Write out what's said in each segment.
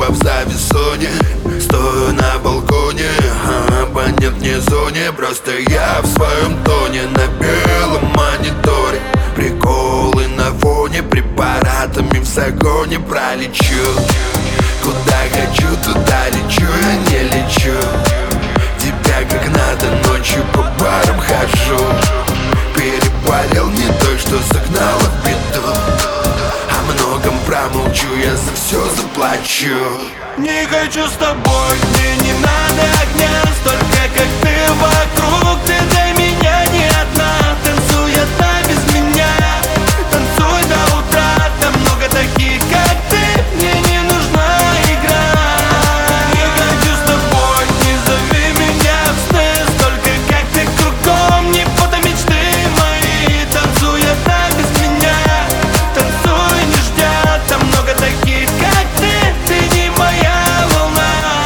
небо в зависоне, стою на балконе, абонент не зоне. Просто я в своем тоне на белом мониторе. Приколы на фоне, препаратами в загоне пролечу. Куда хочу, туда лечу, я не лечу тебя как надо, ночью по барам хожу. Переболел не той, что загнала в беду. О многом промолчу, я за все заплачу. Не хочу с тобой, мне не надо огня, столько как ты вокруг. Ты для меня не одна, танцуй одна без меня. Танцуй до утра, там много таких, как ты. Мне не нужна игра. Не хочу с тобой, не зови меня в сны. Столько как ты кругом, не фото мечты мои. Танцуй одна без меня, танцуй не ждя. Там много таких, как ты не моя волна.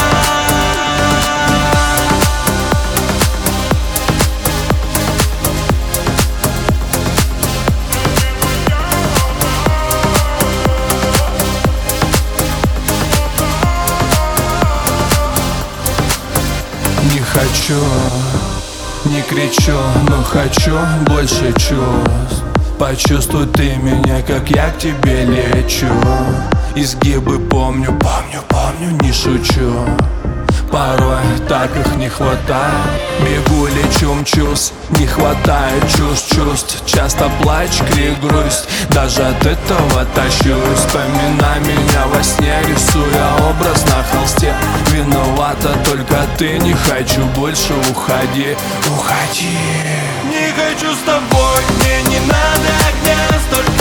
Не хочу, не кричу, но хочу больше чувств. Почувствуй ты меня, как я к тебе лечу. Изгибы помню, не шучу. Порой так их не хватает. Бегу, лечу, мчусь, не хватает чувств. Часто плачь, крик, грусть, даже от этого тащусь. Вспоминай меня во сне, рисуя образ на холсте. Виновата только ты, не хочу больше, уходи. Не хочу с тобой, мне не надо огня, столько